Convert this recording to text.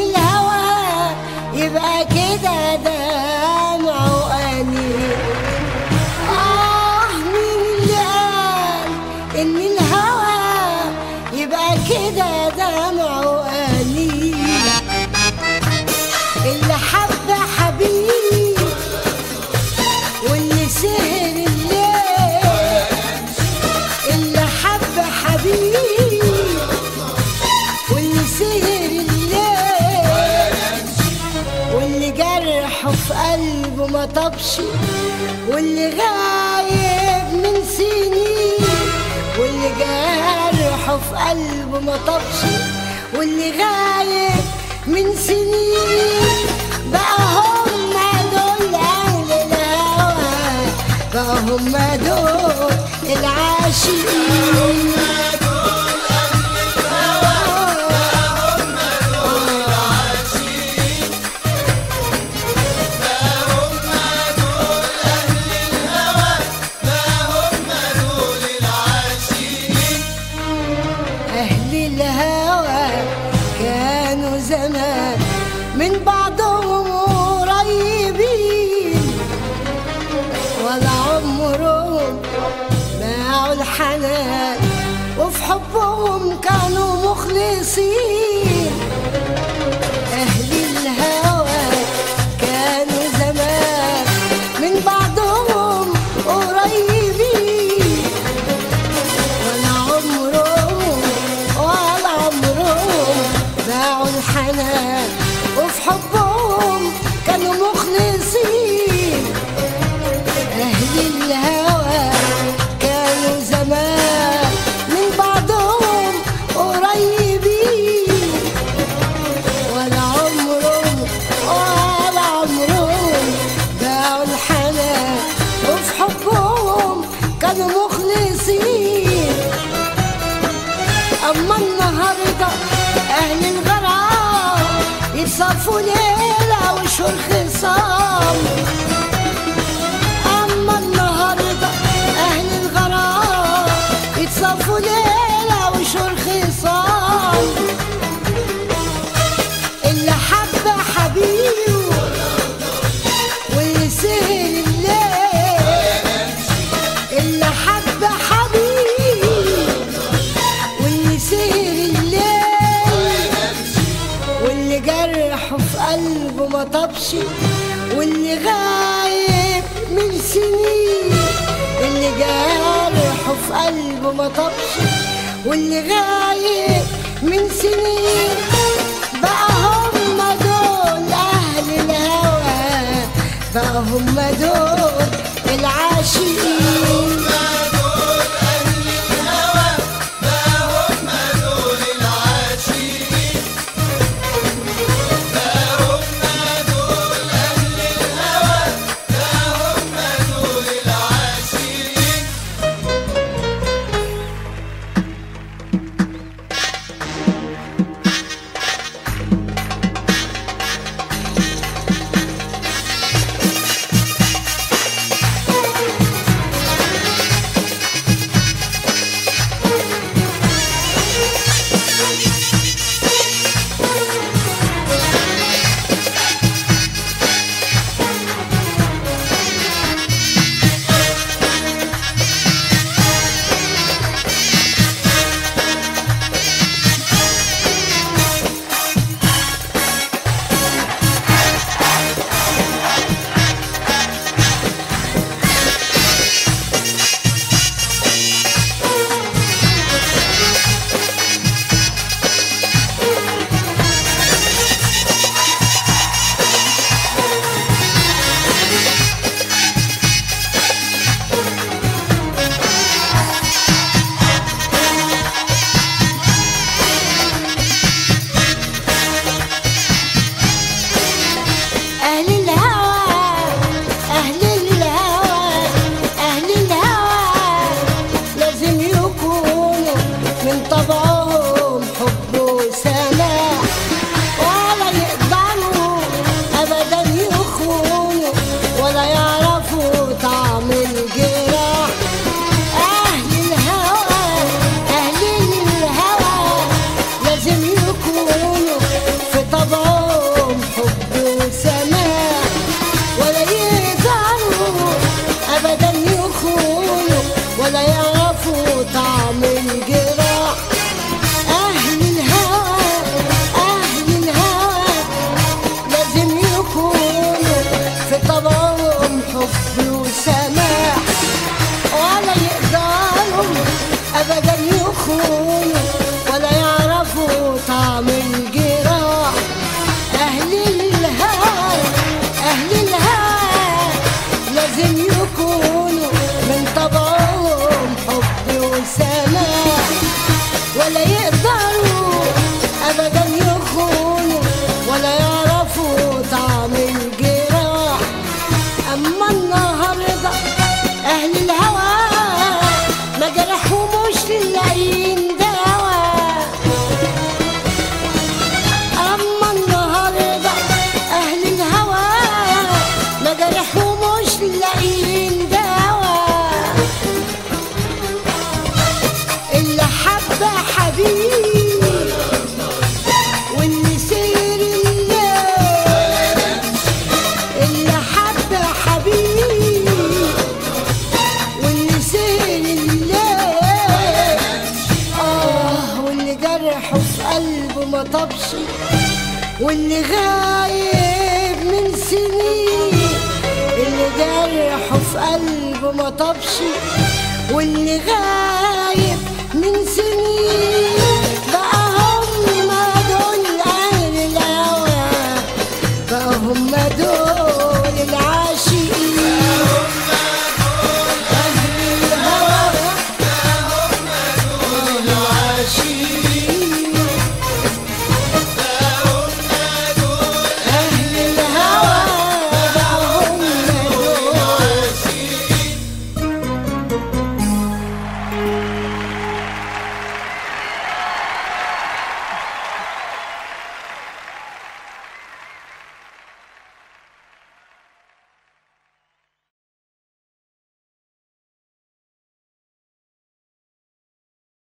الهوى يبقى كده دمعه أنين. مين اللي قال إن الهوى يبقى كده دمعه أنين؟ اللي حب حبيب واللي سهر الليل، اللي حب حبيب واللي سهر الليل، واللي جرحه في قلبه ما طبش، واللي غايب من سنين، واللي جرحه في قلبه ما طبش، واللي غايب من سنين. بقى هم دول أهل الهوى، بقى هم دول العاشقين. زمان من بعضهم قريبين، ولا عمرهم باعوا الحنان، وفي حبهم كانوا مخلصين. أهل الهوى كانوا زمان من بعضهم قريبين، ولا عمرهم باعوا الحنان، وفي حبهم كانوا مخلصين. أهل الهوى كانوا زمان من بعضهم قريبين، ولا عمرهم باعوا الحنان، وفي حبهم كانوا مخلصين. أما النهارده أهل الغرام يتصافوا ليلة وشهور خصام. أما النهاردة أهل الغرام يتصافوا ليلة وشهور خصام. اللي حب حبيبه واللي سهر الليل، اللي حب حبيبه واللي سهر الليل، واللي جرحه في قلبه ما طبش، واللي غايب من سنين، اللي جرحه في قلبه ما طبش، واللي غايب من سنين. بقى هم دول أهل الهوى، بقى هم دول العاشقين. في قلبه ما طبش، واللي غايب من سنين بقى هم دول أهل الهوى، بقى هم دول